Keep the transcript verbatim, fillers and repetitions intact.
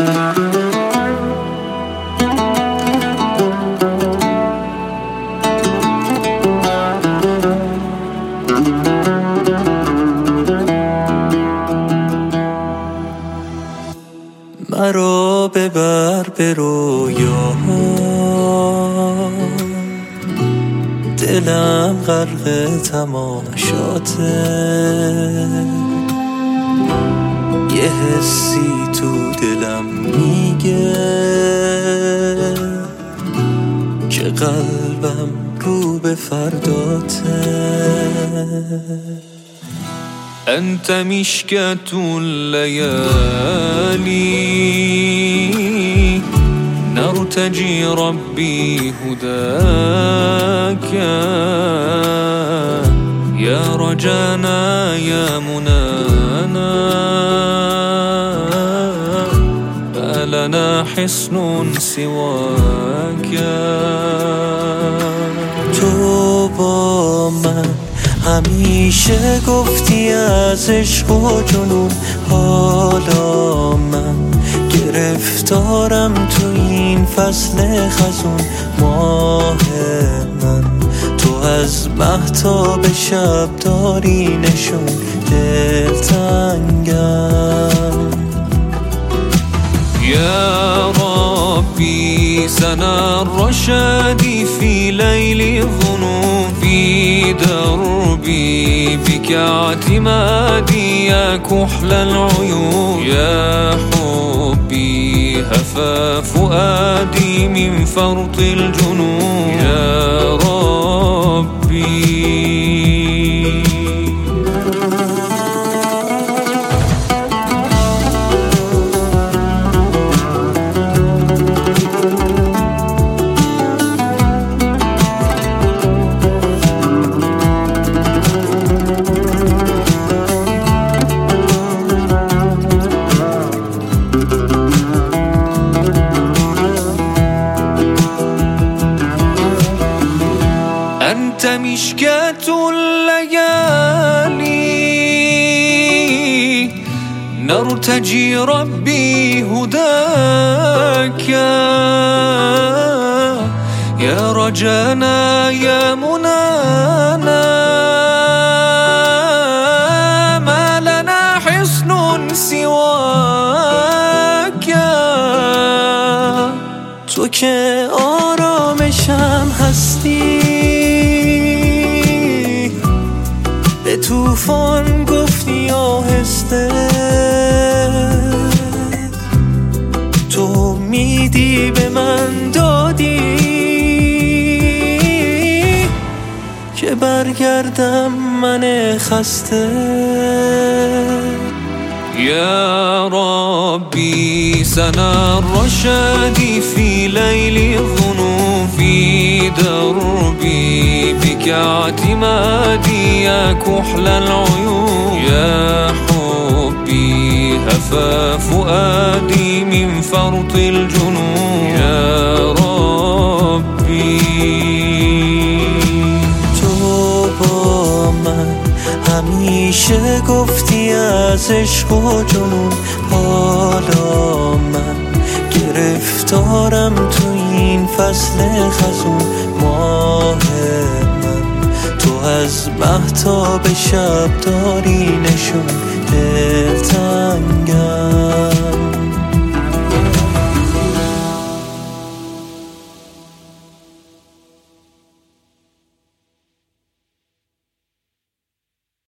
مرا ببر به رویاها، دلم غرق تماشاته، یه حسی تو دلم میگه که قلبم رو به فرداته. أنت مشكاة الليالي نرتجي ربي هداك، يا رجانا يا منانا ما لنا حصن سواك. تو با من همیشه گفتی از عشق و جنون، حالا من گرفتارم تو این فصل خزون. ماه من تو از مهتاب شب داری نشون، دلتنگم. يا ربي سنا الرشاد في ليل الظنون، في دربي بك اعتمادي يا كحل العيون. يا حبي هفى فؤادي من فرط الجنون. يا ربي أنت مشكاة الليالي نرتجي ربي هداك، يا رجانا يا منانا ما لنا حصن سواك. تو که آرامشم هستی، به طوفان گفتی آهسته، تو میدی به من دادی که برگردم من خسته. يا ربي سنا الرشاد في ليل الظنون، في دربي بك اعتمادي يا كحل العيون. يا حبي هفى فؤادي من فرط الجنون. يا ربي تو با من همیشه گفتی از عشق و جنون، حالا من گرفتارم تو این فصل خزون. ماه من تو از مهتاب شب داری نشون، دلتنگم.